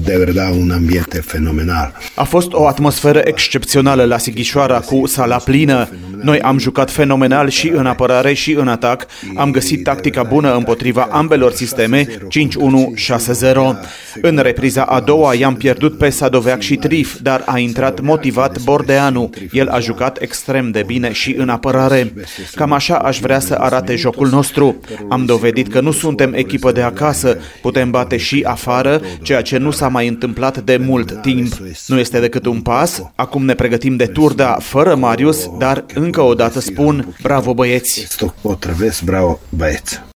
de verdad un ambiente fenomenal. A fost o atmosferă excepțională la Sighișoara, cu sala plină. Noi am jucat fenomenal și în apărare și în atac. Am găsit tactica bună împotriva ambelor sisteme, 5-1-6-0. În repriza a doua i-am pierdut pe Sadoveac și Trif, dar a intrat motivat Bordeanu. El a jucat extrem de bine și în apărare. Cam așa aș vrea să arate jocul nostru. Am dovedit că nu suntem echipă de acasă, putem bate și afară, ceea ce nu s-a mai întâmplat de mult timp. Nu este decât un pas, acum ne pregătim de Turda fără Marius, dar încă o dată spun, bravo băieți! Bravo băieți!